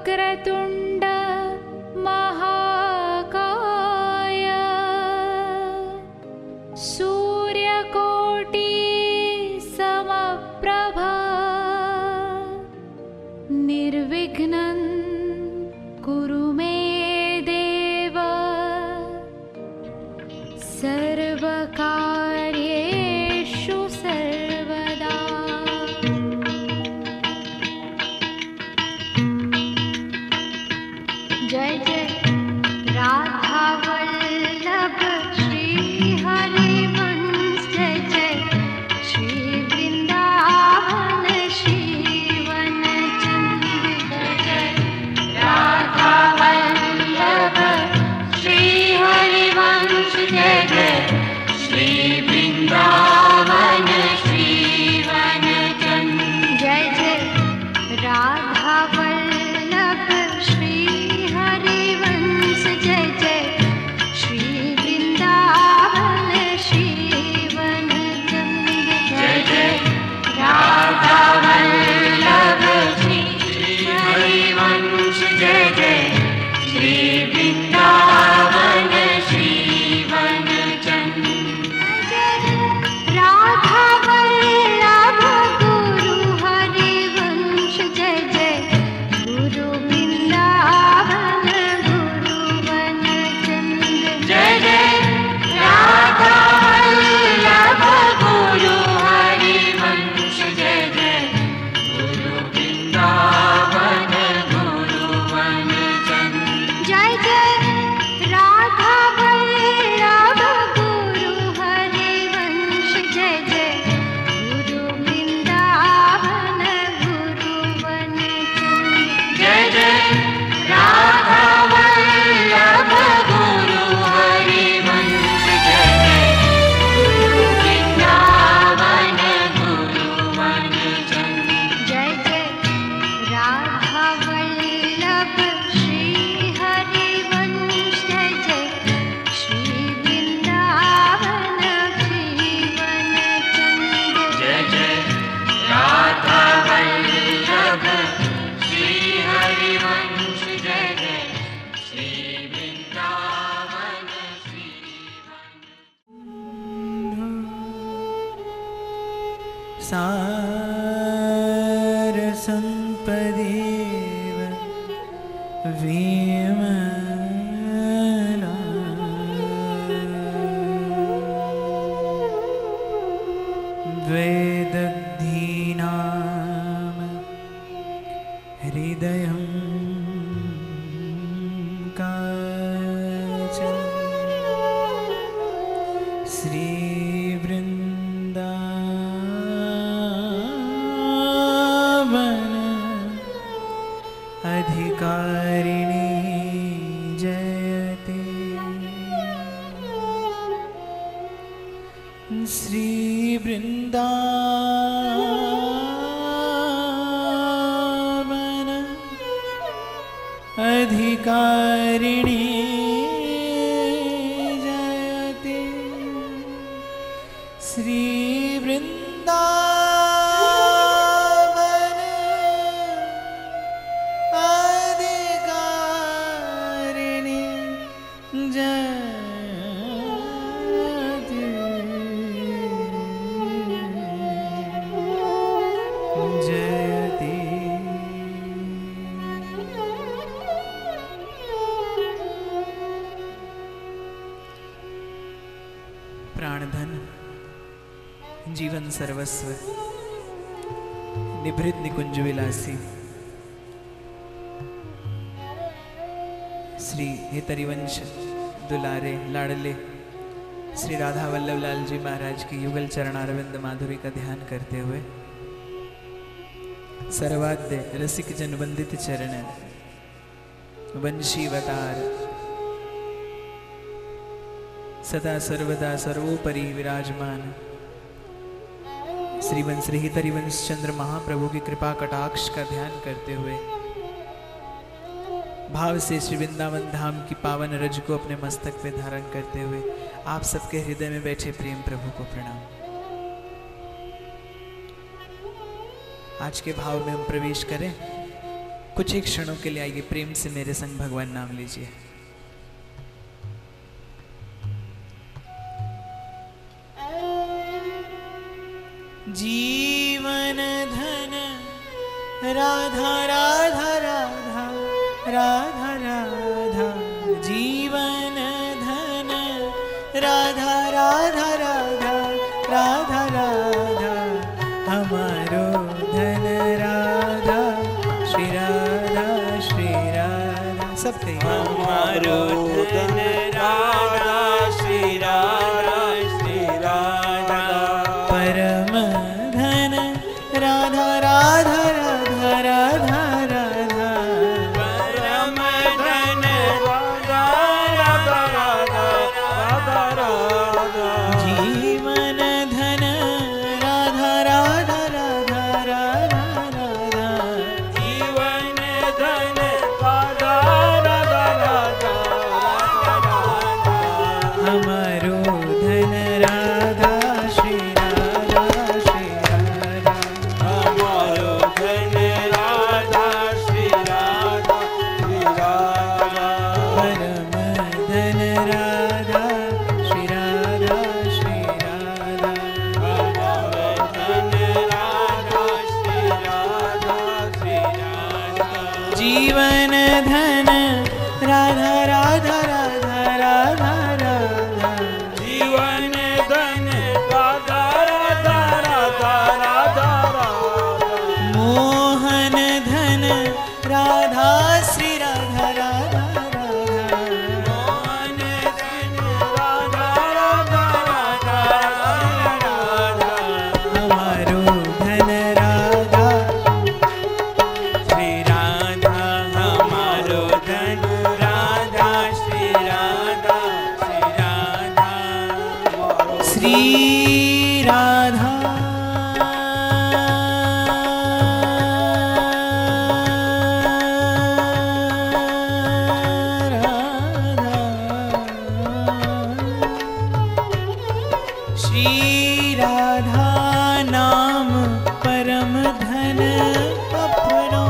वक्रतुण्ड महाकाय सूर्यकोटि समप्रभा निर्विघ्नं कुरु मे देव सर्वकार्येषु सर्वदा। जय जय राधा वल्लभ श्री हरिवंश, जय जय श्री वृंदावन श्री वनचंद्र, जय जय राधा वल्लभ श्री हरिवंश, जय जय श्री वृंदावन श्री वनचंद्र, जय जय राधा वल्लभ श्री हरिवंश, जय जय श्री वृंदावन श्री वनचंद्र, जय जय राधा वल्लभ श्री हरिवंश, जय जय श्री वृंदावन श्री वनचंद्र, जय राधा वल्लभ गुरु हरिवंश, जय जय गुरु वृंदावन गुरु वनचंद्र, जय जय राधा वल्लभ गुरु हरिवंश, जय जय गुरु वृंदावन गुरु वनचंद्र, जय जय राधा वल्लभ गुरु हरिवंश, जय जय गुरु वृंदावन गुरु वनचंद्र, जय जय राधा वल्लभ गुरु हरिवंश, जय जय गुरु वृंदावन गुरु वनचंद्र, जय जय राधा वल्लभ श्री हरिवंश, जय जय श्री वृंदावन श्री वनचंद्र, जय जय राधा वल्लभ श्री हरिवंश, जय जय श्री वृंदावन श्री सार संपदेव विमला द्वैदग्धीनाम हृदयं काचन श्रीवृन्दावन अधिकारिणी जयते श्रीवृन्दावन अधिकारिणी जयते श्रीवृन्दावन अधिकारिणी जयते जयते। प्राणधन जीवन सर्वस्व निभृत निकुंज विलासी श्री हेतरिवंश दुलारे लाडले श्री राधा वल्लभ लाल जी महाराज की युगल चरणारविंद माधुरी का ध्यान करते हुए सर्वाद्य रसिक जन वंदित चरण वंशीवतार सदा सर्वदा सर्वोपरि विराजमान श्रीवन श्री हितरिवंश चंद्र महाप्रभु की कृपा कटाक्ष का ध्यान करते हुए भाव से श्री वृंदावन धाम की पावन रज को अपने मस्तक पे धारण करते हुए आप सबके हृदय में बैठे प्रेम प्रभु को प्रणाम। आज के भाव में हम प्रवेश करें। कुछ ही क्षणों के लिए आइए प्रेम से मेरे संग भगवान नाम लीजिए। जीवन धन राधा राधा राधा राधा राधा, जीवन धन राधा राधा राधा राधा राधा, हमारो धन राधा श्री राधा श्री राधा। सब कहिए हमारो धन राधा श्री राधा श्री राधा, परम धन राधा राधा राधा राधा राधा, परम धन राधा राधा राधा राधा, जीवन धन राधा राधा राधा राधा राधा, जीवन धन राधा राधा राधा राधा, हमारो धन राधा श्री राधा श्री राधा, हमारो धन राधा श्री राधा श्री राधा, परम धन राधा श्री राधा श्री राधा, हमारो धन राधा श्री राधा श्री राधा, जीवन धन राधा राधा राधा राधा राधा, जीवन धन राधा राधा राधा राधा राधा, मोहन धन राधा श्री राधा राधा राधा, मोहन धन राधा राधा राधा राधा, हमारो धन राधा श्री राधा, हमारो धन राधा श्री राधा श्री राधा, श्री राधा श्री राधा नाम परम धन अपनो,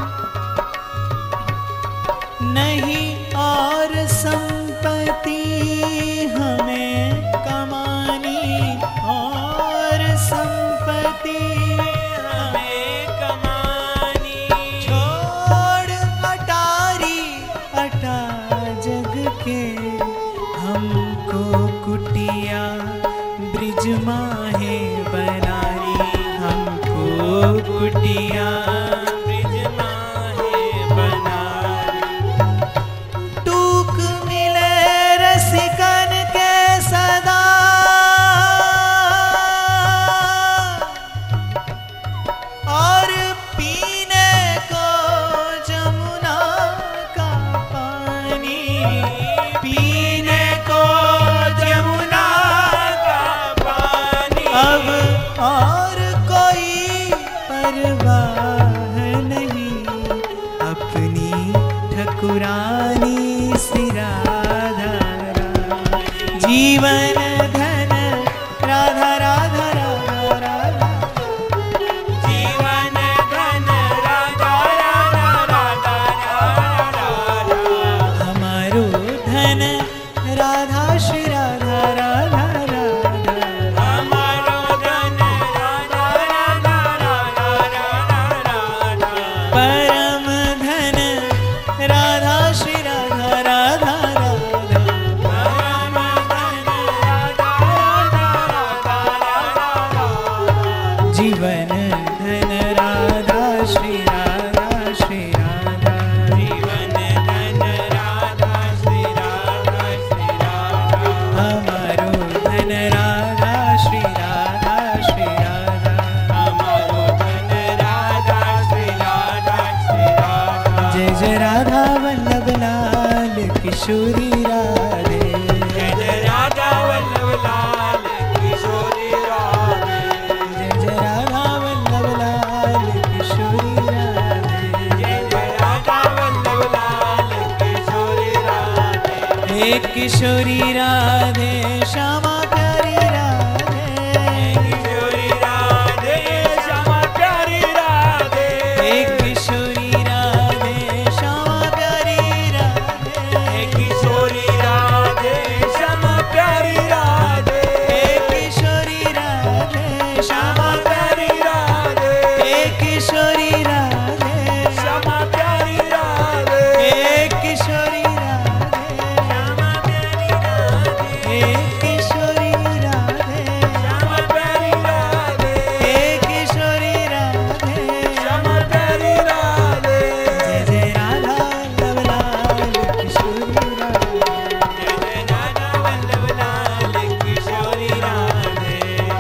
नहीं और संपत्ति हमें कमानी, और संपत्ति हमें कमानी, छोड़ अटारी अटा जग के, हमको कुटिया ब्रिज माहे बनानी, हमको कुटिया ब्रिज माहे बनारी, टूक मिले रसिकन के सदा, और पीने को जमुना का पानी, पीने को जमुना का पानी, अब और कोई परवाह नहीं, अपनी ठकुरानी श्री राधा राधा, जीवन धन राधा राधा राधा राधा, जीवन धन राधा राधा राधा राधा, हमारो धन राधा श्री राधा राधा राधा, हमारो धन राधा राधा राधा राधा, परम धन राधा श्री राधा राधा राधा, परम धन राधा राधा राधा राधा, जीवन धन राधा श्री राधा श्री राधा, जीवन धन राधा श्री राधा श्री राधा, हमारो धन राधा श्री राधा श्री राधा, हमारो धन राधा श्री राधा श्री राधा, जय जय राधा वल्लभ लाल किशोरी राधे, जय जय राधा वल्लभ लाल किशोरी राधे, जय जय राधा वल्लभ लाल किशोरी राधे, जय जय राधा वल्लभ लाल किशोरी राधे, हे किशोरी राधे श्यामा प्यारी राधे, किशोरी राधे श्यामा प्यारी राधे, हे किशोरी राधे किशोरी राधे श्यामा प्यारी राधे हे किशोरी राधे श्यामा प्यारी राधे जय जय राधा वल्लभ लाल किशोरी राधे जय जय राधा वल्लभ लाल किशोरी राधे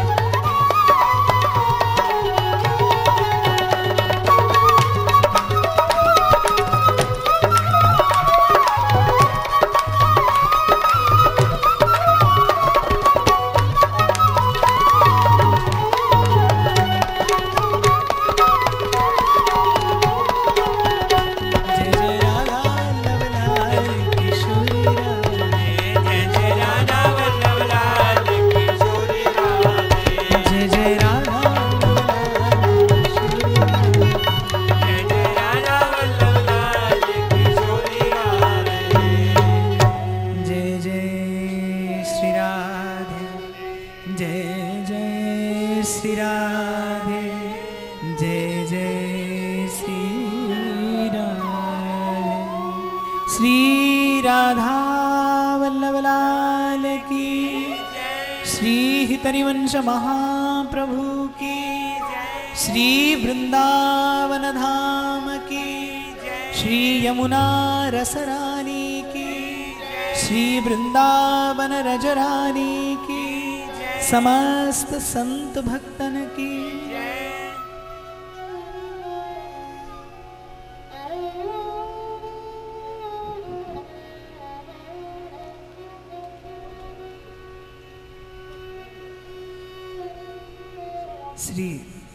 जय जय राधा वल्लभ लाल किशोरी राधे जय जय राधा वल्लभ लाल किशोरी राधे जय जय राधा वल्लभ किशोरी राधे जय जय राधा वल्लभ लाल किशोरी राधे जय जय श्री राधे जय जय श्री राधे जय जय श्री राधे श्री राधा वल्लभ लाल की श्री हितरिवंश महाप्रभु की श्री वृंदावन धाम की श्री यमुना रसरानी की श्री वृंदावन रजरानी की समस्त संत भक्तन की श्री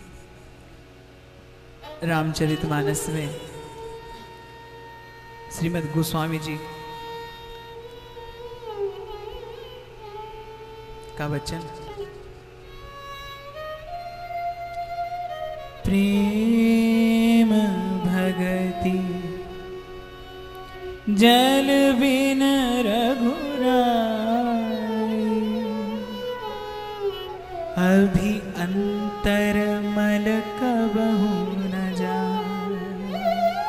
रामचरितमानस में श्रीमद् गोस्वामी जी का वचन प्रेम भगति जल बिन रघुराई अभी अंतर मल कबहु न जाए।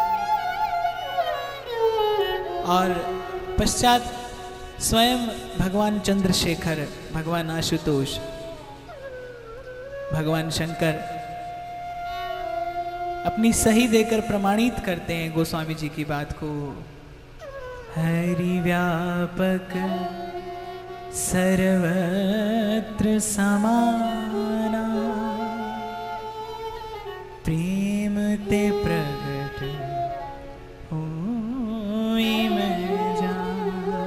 और पश्चात स्वयं भगवान चंद्रशेखर, भगवान आशुतोष, भगवान शंकर अपनी सही देकर प्रमाणित करते हैं गोस्वामी जी की बात को। हरि व्यापक सर्वत्र समाना प्रेम ते प्रगट होई मैं जान।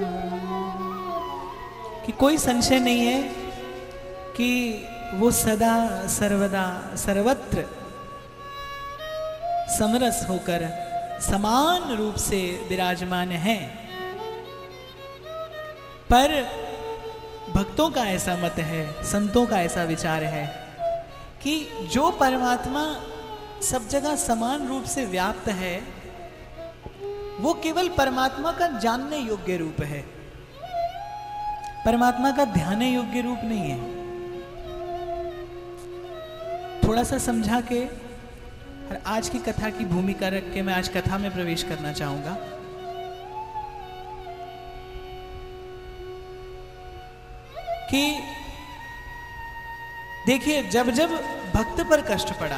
कि कोई संशय नहीं है कि वो सदा सर्वदा सर्वत्र समरस होकर समान रूप से विराजमान है। पर भक्तों का ऐसा मत है, संतों का ऐसा विचार है कि जो परमात्मा सब जगह समान रूप से व्याप्त है वो केवल परमात्मा का जानने योग्य रूप है, परमात्मा का ध्यान योग्य रूप नहीं है। थोड़ा सा समझा के और आज की कथा की भूमिका रख के मैं आज कथा में प्रवेश करना चाहूंगा। कि देखिए, जब जब भक्त पर कष्ट पड़ा,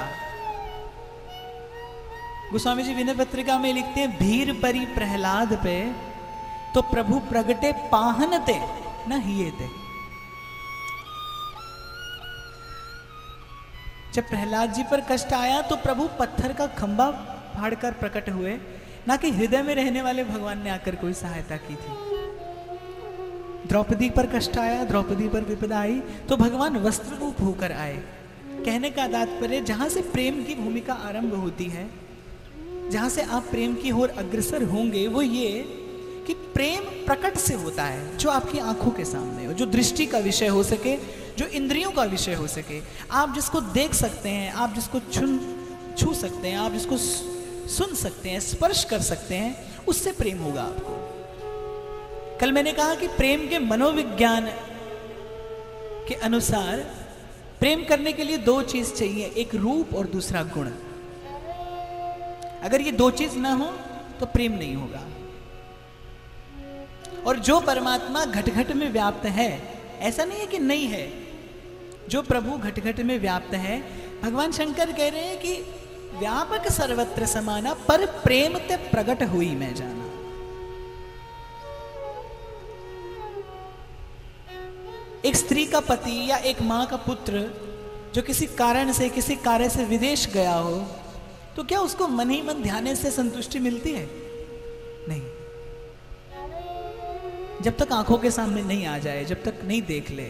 गोस्वामी जी विनय पत्रिका में लिखते हैं, भीर परी प्रहलाद पे तो प्रभु प्रगटे पाहनते न हियेते। जब प्रहलाद जी पर कष्ट आया तो प्रभु पत्थर का खंभा फाड़कर प्रकट हुए, ना कि हृदय में रहने वाले भगवान ने आकर कोई सहायता की थी। द्रौपदी पर कष्ट आया, द्रौपदी पर विपदा आई तो भगवान वस्त्र रूप होकर आए। कहने का तात्पर्य, जहां से प्रेम की भूमिका आरंभ होती है, जहां से आप प्रेम की ओर अग्रसर होंगे, वो ये कि प्रेम प्रकट से होता है, जो आपकी आंखों के सामने हो, जो दृष्टि का विषय हो सके, जो इंद्रियों का विषय हो सके। आप जिसको देख सकते हैं, आप जिसको छू सकते हैं, आप जिसको सुन सकते हैं, स्पर्श कर सकते हैं, उससे प्रेम होगा आपको। कल मैंने कहा कि प्रेम के मनोविज्ञान के अनुसार प्रेम करने के लिए दो चीज चाहिए, एक रूप और दूसरा गुण। अगर ये दो चीज ना हो तो प्रेम नहीं होगा। और जो परमात्मा घट घट में व्याप्त है, ऐसा नहीं है कि नहीं है, जो प्रभु घट घट में व्याप्त है, भगवान शंकर कह रहे हैं कि व्यापक सर्वत्र समाना, पर प्रेम ते प्रगट हुई मैं जाना। एक स्त्री का पति या एक मां का पुत्र जो किसी कारण से, किसी कार्य से विदेश गया हो, तो क्या उसको मन ही मन ध्यान से संतुष्टि मिलती है? नहीं, जब तक आंखों के सामने नहीं आ जाए, जब तक नहीं देख ले।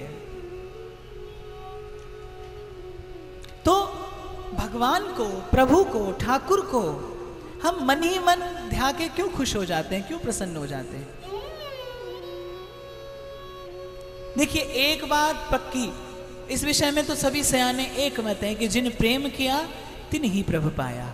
तो भगवान को, प्रभु को, ठाकुर को हम मन ही मन ध्या के क्यों खुश हो जाते हैं, क्यों प्रसन्न हो जाते हैं? देखिए, एक बात पक्की इस विषय में तो सभी सयाने एक मत हैं कि जिन प्रेम किया तिन ही प्रभु पाया।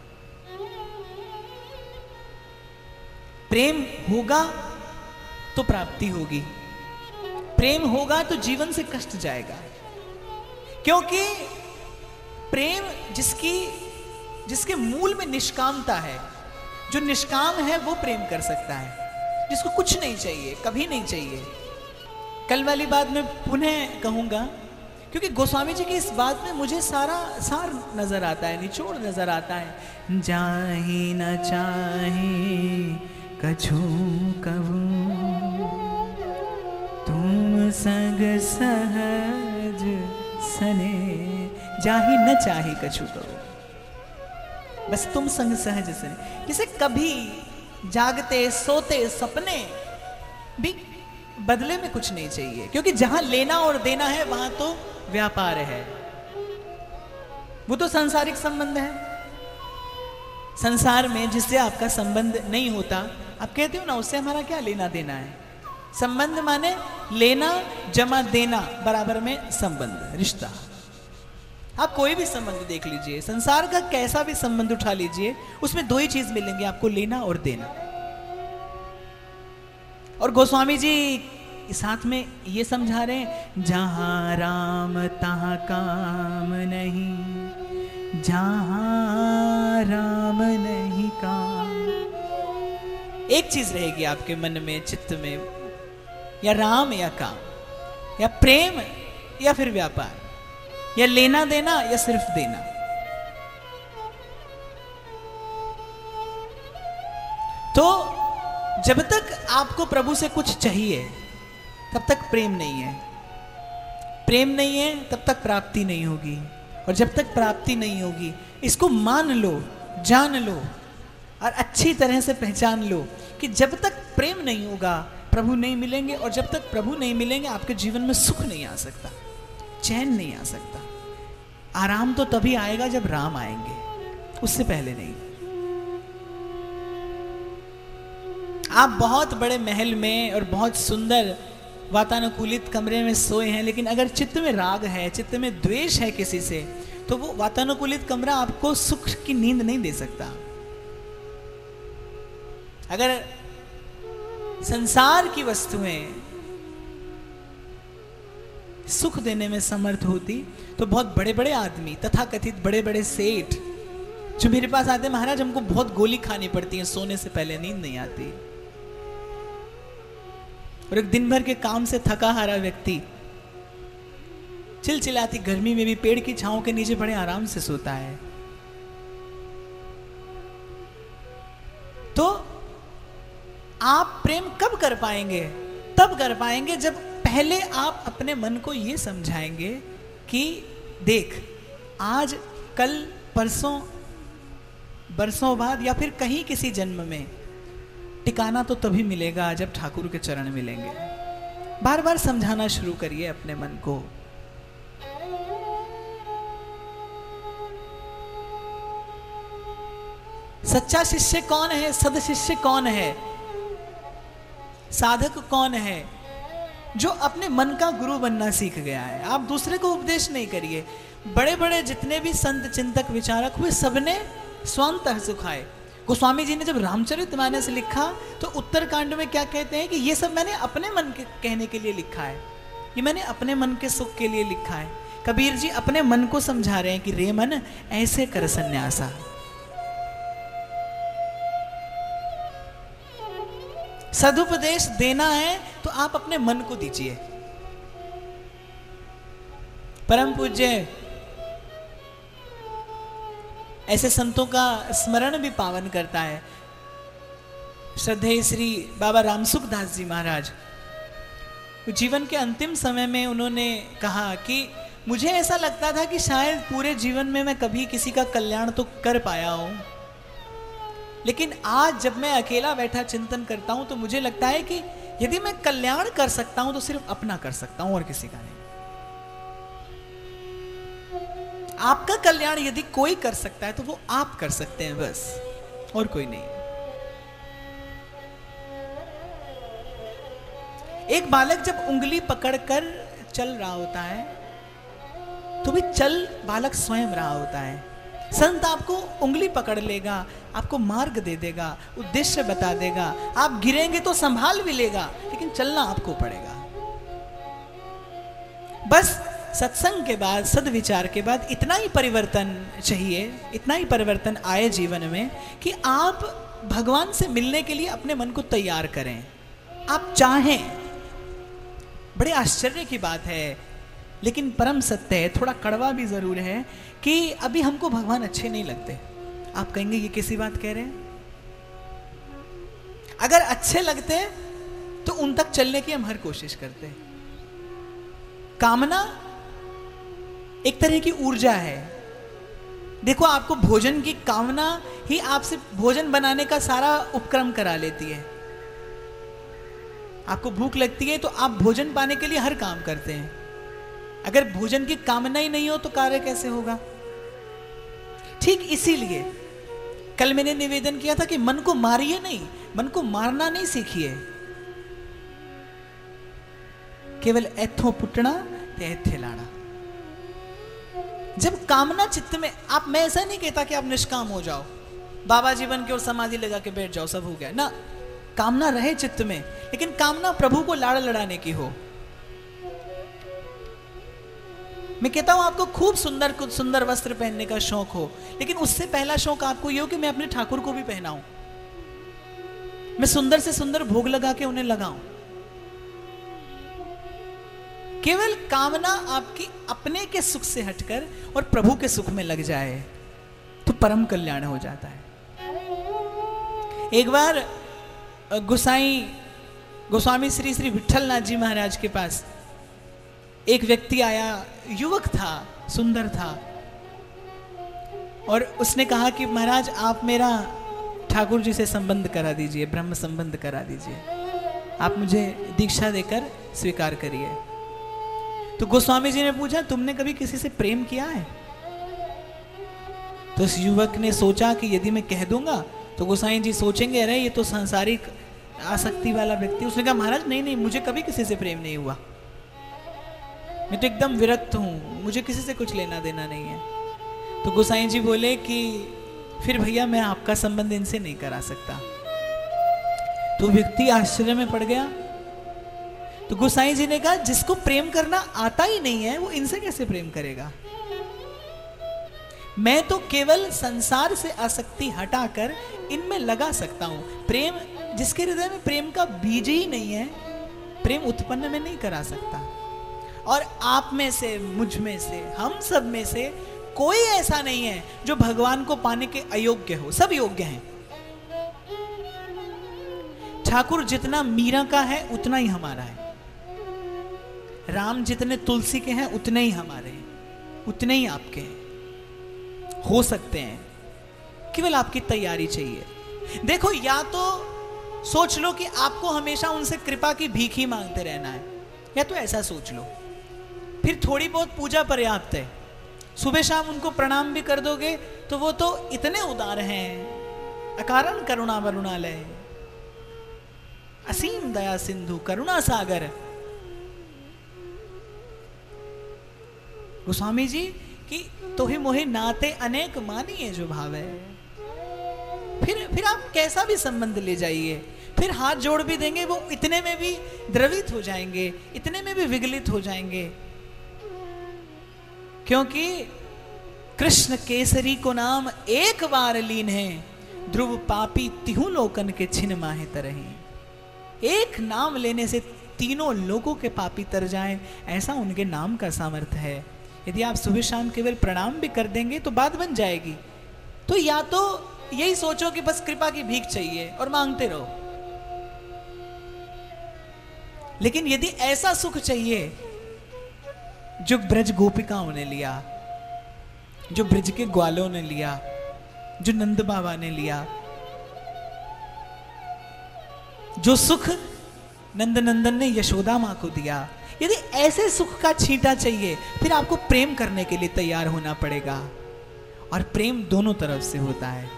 प्रेम होगा तो प्राप्ति होगी, प्रेम होगा तो जीवन से कष्ट जाएगा। क्योंकि प्रेम जिसके मूल में निष्कामता है, जो निष्काम है वो प्रेम कर सकता है, जिसको कुछ नहीं चाहिए, कभी नहीं चाहिए। कल वाली बात मैं पुनः कहूंगा, क्योंकि गोस्वामी जी की इस बात में मुझे सारा सार नजर आता है, निचोड़ नजर आता है। जाहि न चाहे कछु कबू, तुम संग सहज सने। जाहि न चाहे कछु कबू, बस तुम संग सहज सने। जैसे कभी जागते सोते सपने भी बदले में कुछ नहीं चाहिए, क्योंकि जहां लेना और देना है वहां तो व्यापार है, वो तो सांसारिक संबंध है। संसार में जिससे आपका संबंध नहीं होता, आप कहते हो ना उससे हमारा क्या लेना देना है। संबंध माने लेना जमा देना बराबर में संबंध, रिश्ता। आप कोई भी संबंध देख लीजिए, संसार का कैसा भी संबंध उठा लीजिए, उसमें दो ही चीज मिलेंगे आपको, लेना और देना। और गोस्वामी जी साथ में ये समझा रहे हैं, जहां राम तहां काम नहीं, जहां राम नहीं काम। एक चीज रहेगी आपके मन में, चित्त में, या राम या काम, या प्रेम या फिर व्यापार, या लेना देना या सिर्फ देना। तो जब तक आपको प्रभु से कुछ चाहिए तब तक प्रेम नहीं है, प्रेम नहीं है तब तक प्राप्ति नहीं होगी, और जब तक प्राप्ति नहीं होगी, इसको मान लो, जान लो और अच्छी तरह से पहचान लो कि जब तक प्रेम नहीं होगा प्रभु नहीं मिलेंगे, और जब तक प्रभु नहीं मिलेंगे आपके जीवन में सुख नहीं आ सकता, चैन नहीं आ सकता। आराम तो तभी आएगा जब राम आएंगे, उससे पहले नहीं। आप बहुत बड़े महल में और बहुत सुंदर वातानुकूलित कमरे में सोए हैं, लेकिन अगर चित्त में राग है, चित्त में द्वेष है किसी से, तो वो वातानुकूलित कमरा आपको सुख की नींद नहीं दे सकता। अगर संसार की वस्तुएं सुख देने में समर्थ होती तो बहुत बड़े बड़े आदमी, तथाकथित बड़े बड़े सेठ जो मेरे पास आते, महाराज हमको बहुत गोली खानी पड़ती है, सोने से पहले नींद नहीं आती। और एक दिन भर के काम से थका हारा व्यक्ति चिलचिलाती गर्मी में भी पेड़ की छांव के नीचे बड़े आराम से सोता है। तो आप प्रेम कब कर पाएंगे? तब कर पाएंगे जब पहले आप अपने मन को यह समझाएंगे कि देख, आज कल परसों बरसों बाद या फिर कहीं किसी जन्म में टिकाना तो तभी मिलेगा जब ठाकुर के चरण मिलेंगे। बार बार समझाना शुरू करिए अपने मन को। सच्चा शिष्य कौन है? सद शिष्य कौन है? साधक कौन है? जो अपने मन का गुरु बनना सीख गया है। आप दूसरे को उपदेश नहीं करिए। बड़े बड़े जितने भी संत चिंतक विचारक हुए, सबने स्वतः सुखाए। गोस्वामी जी ने जब रामचरितमानस लिखा तो उत्तरकांड में क्या कहते हैं कि ये सब मैंने अपने मन के कहने के लिए लिखा है, ये मैंने अपने मन के सुख के लिए लिखा है। कबीर जी अपने मन को समझा रहे हैं कि रे मन ऐसे कर संन्यासा। सदुपदेश देना है तो आप अपने मन को दीजिए। परम पूज्य ऐसे संतों का स्मरण भी पावन करता है। श्रद्धेय श्री बाबा रामसुख दास जी महाराज, जीवन के अंतिम समय में उन्होंने कहा कि मुझे ऐसा लगता था कि शायद पूरे जीवन में मैं कभी किसी का कल्याण तो कर पाया हूं, लेकिन आज जब मैं अकेला बैठा चिंतन करता हूं तो मुझे लगता है कि यदि मैं कल्याण कर सकता हूं तो सिर्फ अपना कर सकता हूं और किसी का नहीं। आपका कल्याण यदि कोई कर सकता है तो वो आप कर सकते हैं बस, और कोई नहीं। एक बालक जब उंगली पकड़कर चल रहा होता है तो भी चल बालक स्वयं रहा होता है। संत आपको उंगली पकड़ लेगा, आपको मार्ग दे देगा, उद्देश्य बता देगा, आप गिरेंगे तो संभाल भी लेगा, लेकिन चलना आपको पड़ेगा। बस सत्संग के बाद, सद्विचार के बाद इतना ही परिवर्तन चाहिए, इतना ही परिवर्तन आए जीवन में कि आप भगवान से मिलने के लिए अपने मन को तैयार करें। आप चाहें, बड़े आश्चर्य की बात है लेकिन परम सत्य है, थोड़ा कड़वा भी जरूर है कि अभी हमको भगवान अच्छे नहीं लगते। आप कहेंगे ये कैसी बात कह रहे हैं? अगर अच्छे लगते तो उन तक चलने की हम हर कोशिश करते। कामना एक तरह की ऊर्जा है। देखो, आपको भोजन की कामना ही आपसे भोजन बनाने का सारा उपक्रम करा लेती है। आपको भूख लगती है तो आप भोजन पाने के लिए हर काम करते हैं। अगर भोजन की कामना ही नहीं हो तो कार्य कैसे होगा? ठीक इसीलिए कल मैंने निवेदन किया था कि मन को मारिए नहीं, मन को मारना नहीं सीखिए। केवल एथो पुटना ते एथे लाना। जब कामना चित्त में, आप, मैं ऐसा नहीं कहता कि आप निष्काम हो जाओ, बाबा जीवन की ओर समाधि लगा के बैठ जाओ, सब हो गया ना। कामना रहे चित्त में, लेकिन कामना प्रभु को लाड़ लड़ाने की हो। मैं कहता हूं आपको खूब सुंदर सुंदर वस्त्र पहनने का शौक हो, लेकिन उससे पहला शौक आपको ये हो कि मैं अपने ठाकुर को भी पहनाऊं, मैं सुंदर से सुंदर भोग लगा के उन्हें लगाऊं। केवल कामना आपकी अपने के सुख से हटकर और प्रभु के सुख में लग जाए तो परम कल्याण हो जाता है। एक बार गोस्वामी श्री श्री विठलनाथ जी महाराज के पास एक व्यक्ति आया, युवक था, सुंदर था, और उसने कहा कि महाराज आप मेरा ठाकुर जी से संबंध करा दीजिए, ब्रह्म संबंध करा दीजिए, आप मुझे दीक्षा देकर स्वीकार करिए। तो गोस्वामी जी ने पूछा, तुमने कभी किसी से प्रेम किया है? तो उस युवक ने सोचा कि यदि मैं कह दूंगा तो गोसाई जी सोचेंगे अरे ये तो सांसारिक आसक्ति वाला व्यक्ति। उसने कहा महाराज नहीं नहीं, मुझे कभी किसी से प्रेम नहीं हुआ, मैं तो एकदम विरक्त हूं, मुझे किसी से कुछ लेना देना नहीं है। तो गोसाई जी बोले कि फिर भैया मैं आपका संबंध इनसे नहीं करा सकता। तो व्यक्ति आश्चर्य में पड़ गया। तो गोसाई जी ने कहा जिसको प्रेम करना आता ही नहीं है वो इनसे कैसे प्रेम करेगा? मैं तो केवल संसार से आसक्ति हटाकर इनमें लगा सकता हूं। प्रेम, जिसके हृदय में प्रेम का बीज ही नहीं है, प्रेम उत्पन्न में नहीं करा सकता। और आप में से, मुझ में से, हम सब में से कोई ऐसा नहीं है जो भगवान को पाने के अयोग्य हो, सब योग्य हैं। ठाकुर जितना मीरा का है उतना ही हमारा है, राम जितने तुलसी के हैं उतने ही हमारे हैं, उतने ही आपके हैं, हो सकते हैं, केवल आपकी तैयारी चाहिए। देखो, या तो सोच लो कि आपको हमेशा उनसे कृपा की भीख ही मांगते रहना है, या तो ऐसा सोच लो, फिर थोड़ी बहुत पूजा पर्याप्त है। सुबह शाम उनको प्रणाम भी कर दोगे तो वो तो इतने उदार हैं, अकारण करुणा वरुणालय, असीम दया सिंधु करुणा सागर। गोस्वामी जी कि तो ही मोहे नाते अनेक मानिए जो भाव है। फिर आप कैसा भी संबंध ले जाइए, फिर हाथ जोड़ भी देंगे, वो इतने में भी द्रवित हो जाएंगे, इतने में भी विगलित हो जाएंगे, क्योंकि कृष्ण केसरी को नाम एक बार लीन है, ध्रुव पापी तिहु लोकन के छिन माहे तरही। एक नाम लेने से तीनों लोगों के पापी तर जाएं, ऐसा उनके नाम का सामर्थ्य है। यदि आप सुबह शाम केवल प्रणाम भी कर देंगे तो बात बन जाएगी। तो या तो यही सोचो कि बस कृपा की भीख चाहिए और मांगते रहो, लेकिन यदि ऐसा सुख चाहिए जो ब्रज गोपिकाओं ने लिया, जो ब्रज के ग्वालों ने लिया, जो नंद बाबा ने लिया, जो सुख नंद नंदन ने यशोदा मां को दिया, यदि ऐसे सुख का छींटा चाहिए, फिर आपको प्रेम करने के लिए तैयार होना पड़ेगा। और प्रेम दोनों तरफ से होता है।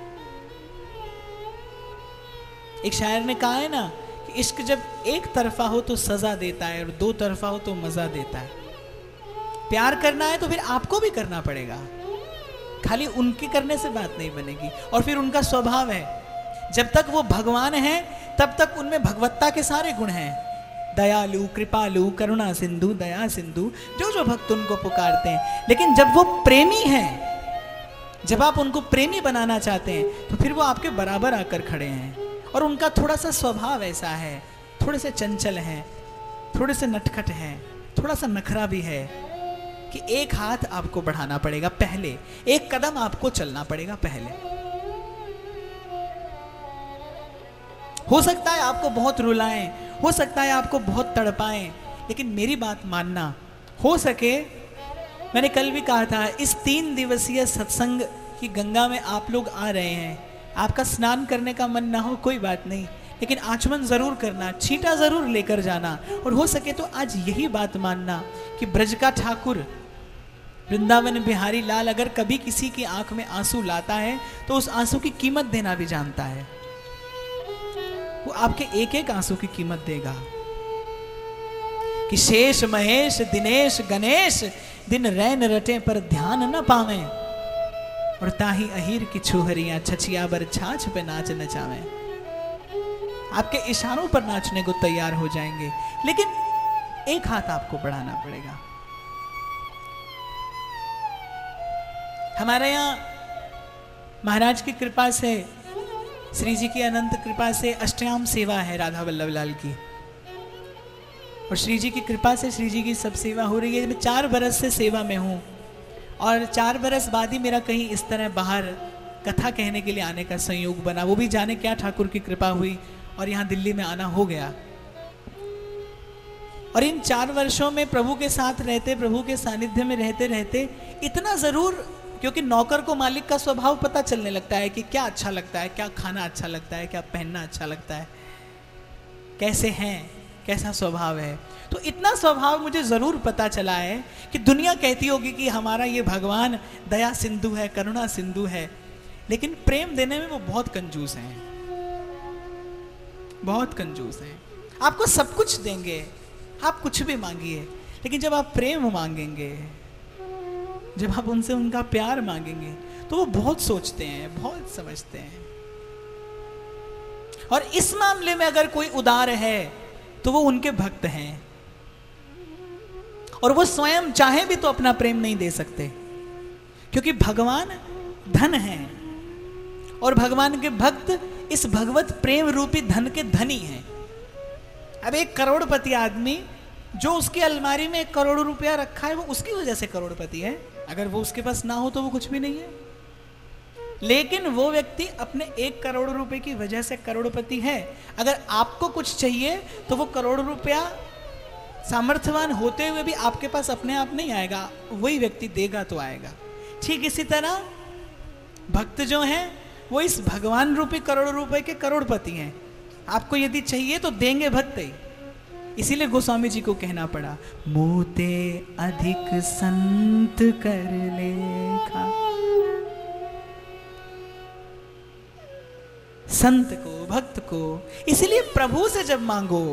एक शायर ने कहा है ना कि इश्क जब एक तरफा हो तो सजा देता है और दो तरफा हो तो मजा देता है। प्यार करना है तो फिर आपको भी करना पड़ेगा, खाली उनके करने से बात नहीं बनेगी। और फिर उनका स्वभाव है, जब तक वो भगवान है तब तक उनमें भगवत्ता के सारे गुण हैं। दयालु, कृपालु, करुणा सिंधु, दया सिंधु, जो जो भक्त उनको पुकारते हैं। लेकिन जब वो प्रेमी हैं, जब आप उनको प्रेमी बनाना चाहते हैं, तो फिर वो आपके बराबर आकर खड़े हैं। और उनका थोड़ा सा स्वभाव ऐसा है, थोड़े से चंचल हैं, थोड़े से नटखट हैं, थोड़ा सा नखरा भी है कि एक हाथ आपको बढ़ाना पड़ेगा पहले, एक कदम आपको चलना पड़ेगा पहले। हो सकता है आपको बहुत रुलाएं, हो सकता है आपको बहुत तड़पाएं, लेकिन मेरी बात मानना, हो सके, मैंने कल भी कहा था, इस 3 दिवसीय सत्संग की गंगा में आप लोग आ रहे हैं, आपका स्नान करने का मन ना हो कोई बात नहीं, लेकिन आचमन जरूर करना, छींटा जरूर लेकर जाना। और हो सके तो आज यही बात मानना कि ब्रज का ठाकुर वृंदावन बिहारी लाल अगर कभी किसी की आंख में आंसू लाता है तो उस आंसू की कीमत देना भी जानता है। वो आपके एक एक आंसू की कीमत देगा कि शेष महेश दिनेश गणेश दिन रैन रटे पर ध्यान न पावे, और ताही अहीर की छुहरियां छछिया बर छाछ पे नाच नचावे। आपके इशारों पर नाचने को तैयार हो जाएंगे, लेकिन एक हाथ आपको बढ़ाना पड़ेगा। हमारे यहाँ महाराज की कृपा से, श्री जी की अनंत कृपा से अष्टयाम सेवा है राधा वल्लभ लाल की, और श्री जी की कृपा से श्री जी की सब सेवा हो रही है। मैं 4 बरस से सेवा में हूँ, और 4 बरस बाद ही मेरा कहीं इस तरह बाहर कथा कहने के लिए आने का संयोग बना। वो भी जाने क्या ठाकुर की कृपा हुई और यहाँ दिल्ली में आना हो गया। और इन 4 वर्षों में प्रभु के साथ रहते, प्रभु के सानिध्य में रहते रहते इतना जरूर, क्योंकि नौकर को मालिक का स्वभाव पता चलने लगता है कि क्या अच्छा लगता है, क्या खाना अच्छा लगता है, क्या पहनना अच्छा लगता है, कैसे हैं, कैसा स्वभाव है। तो इतना स्वभाव मुझे जरूर पता चला है कि दुनिया कहती होगी कि हमारा ये भगवान दया सिंधु है, करुणा सिंधु है, लेकिन प्रेम देने में वो बहुत कंजूस हैं, बहुत कंजूस हैं। आपको सब कुछ देंगे, आप कुछ भी मांगिए, लेकिन जब आप प्रेम मांगेंगे, जब आप उनसे उनका प्यार मांगेंगे, तो वो बहुत सोचते हैं, बहुत समझते हैं। और इस मामले में अगर कोई उदार है तो वो उनके भक्त हैं, और वो स्वयं चाहे भी तो अपना प्रेम नहीं दे सकते, क्योंकि भगवान धन है और भगवान के भक्त इस भगवत प्रेम रूपी धन के धनी हैं। अब एक करोड़पति आदमी, जो उसकी अलमारी में 1 करोड़ रुपया रखा है, वो उसकी वजह से करोड़पति है। अगर वो उसके पास ना हो तो वो कुछ भी नहीं है। लेकिन वो व्यक्ति अपने 1 करोड़ रुपए की वजह से करोड़पति है। अगर आपको कुछ चाहिए तो वो 1 करोड़ रुपया सामर्थ्यवान होते हुए भी आपके पास अपने आप नहीं आएगा, वही व्यक्ति देगा तो आएगा। ठीक इसी तरह भक्त जो हैं वो इस भगवान रूपी 1 करोड़ रुपए के करोड़पति हैं। आपको यदि चाहिए तो देंगे भक्त ही। इसीलिए गोस्वामी जी को कहना पड़ा, मोते अधिक संत कर लेखा। संत को, भक्त को, इसीलिए प्रभु से जब मांगो,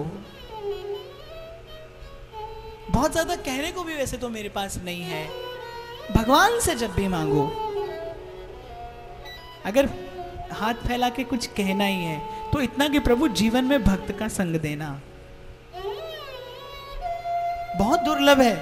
बहुत ज्यादा कहने को भी वैसे तो मेरे पास नहीं है, भगवान से जब भी मांगो, अगर हाथ फैला के कुछ कहना ही है तो इतना कि प्रभु जीवन में भक्त का संग देना बहुत दुर्लभ है।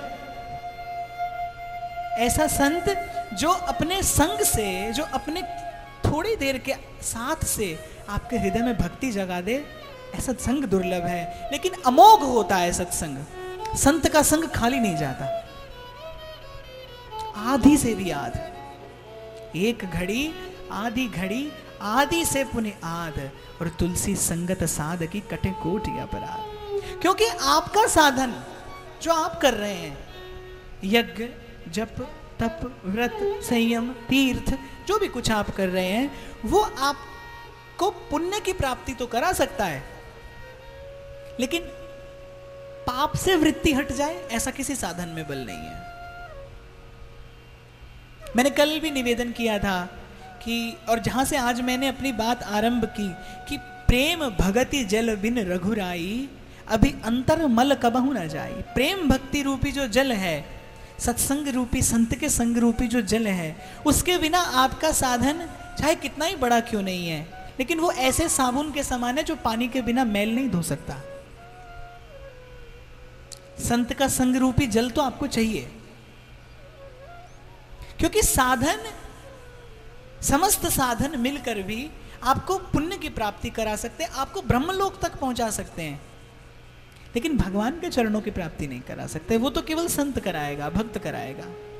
ऐसा संत जो अपने संग से, जो अपने थोड़ी देर के साथ से आपके हृदय में भक्ति जगा दे, सत्संग दुर्लभ है, लेकिन अमोघ होता है सत्संग। संत का संग खाली नहीं जाता, आधी से भी आध, एक घड़ी आधी घड़ी, आदि से पुण्य आध, और तुलसी संगत साध की कटे कोट या अपराध। क्योंकि आपका साधन जो आप कर रहे हैं, यज्ञ, जप, तप, व्रत, संयम, तीर्थ, जो भी कुछ आप कर रहे हैं, वो आपको पुण्य की प्राप्ति तो करा सकता है, लेकिन पाप से वृत्ति हट जाए ऐसा किसी साधन में बल नहीं है। मैंने कल भी निवेदन किया था कि, और जहां से आज मैंने अपनी बात आरंभ की, कि प्रेम भगति जल बिन रघुराई, अभी अंतर मल कबहू न जाई। प्रेम भक्ति रूपी जो जल है, सत्संग रूपी, संत के संग रूपी जो जल है, उसके बिना आपका साधन चाहे कितना ही बड़ा क्यों नहीं है, लेकिन वो ऐसे साबुन के समान है जो पानी के बिना मैल नहीं धो सकता। संत का संग रूपी जल तो आपको चाहिए, क्योंकि साधन, समस्त साधन मिलकर भी आपको पुण्य की प्राप्ति करा सकते हैं, आपको ब्रह्मलोक तक पहुंचा सकते हैं, लेकिन भगवान के चरणों की प्राप्ति नहीं करा सकते। वो तो केवल संत कराएगा, भक्त कराएगा।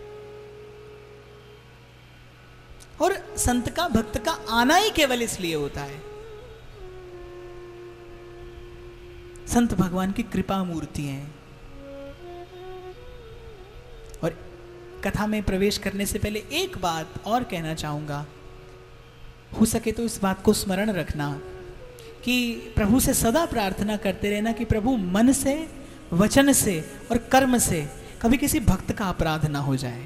और संत का, भक्त का आना ही केवल इसलिए होता है, संत भगवान की कृपा मूर्ति हैं। और कथा में प्रवेश करने से पहले एक बात और कहना चाहूंगा, हो सके तो इस बात को स्मरण रखना कि प्रभु से सदा प्रार्थना करते रहना कि प्रभु मन से, वचन से और कर्म से कभी किसी भक्त का अपराध ना हो जाए।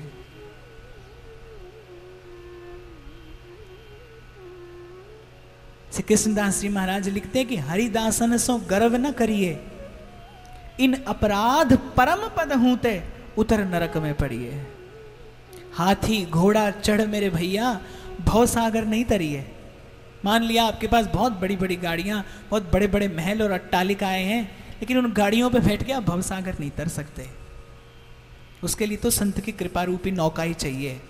श्री कृष्णदास जी महाराज लिखते हैं कि हरिदासन सो गर्व न करिए, इन अपराध परम पद हूते उतर नरक में पड़िए। हाथी घोड़ा चढ़ मेरे भैया, भव सागर नहीं तरिए। मान लिया आपके पास बहुत बड़ी बड़ी गाड़ियां, बहुत बड़े बड़े महल और अट्टालिकाएं हैं, लेकिन उन गाड़ियों पे बैठ के आप भवसागर नहीं तर सकते। उसके लिए तो संत की कृपा रूपी नौका ही चाहिए।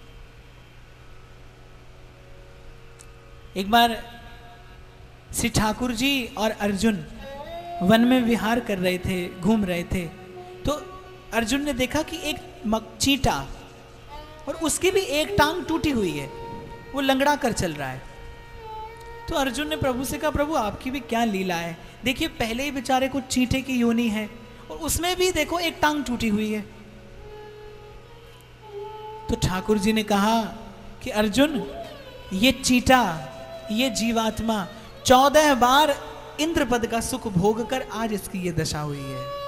एक बार श्री ठाकुर जी और अर्जुन वन में विहार कर रहे थे, घूम रहे थे, तो अर्जुन ने देखा कि एक चींटा, और उसकी भी एक टांग टूटी हुई है, वो लंगड़ा कर चल रहा है। तो अर्जुन ने प्रभु से कहा, प्रभु आपकी भी क्या लीला है, देखिए पहले ही बेचारे को चींटे की योनि है और उसमें भी देखो एक टांग टूटी हुई है। तो ठाकुर जी ने कहा कि अर्जुन, ये चींटा, ये जीवात्मा 14 बार इंद्र पद का सुख भोग कर आज इसकी ये दशा हुई है।